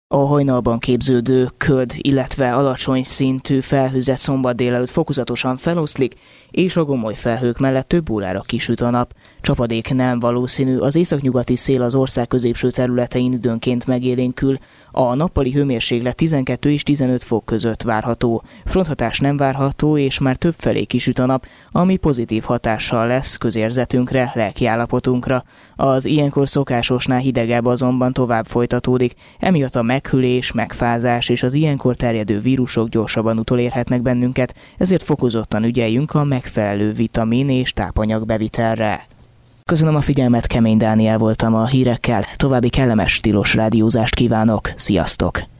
A hajnalban képződő köd, illetve alacsony szintű felhőzet szombat délelőtt fokozatosan feloszlik, és a gomoly felhők mellett több órára kisüt a nap. Csapadék nem valószínű, az északnyugati szél az ország középső területein időnként megélénkül. A nappali hőmérséklet 12 és 15 fok között várható. Fronthatás nem várható, és már többfelé kisüt a nap, ami pozitív hatással lesz közérzetünkre, lelkiállapotunkra. Az ilyenkor szokásosnál hidegebb azonban tovább folytatódik, emiatt a meghűlés, megfázás és az ilyenkor terjedő vírusok gyorsabban utolérhetnek bennünket, ezért fokozottan ügyeljünk a megfelelő vitamin és tápanyag bevitelre. Köszönöm a figyelmet, Kemény Dániel voltam a hírekkel, további kellemes stílus rádiózást kívánok, sziasztok!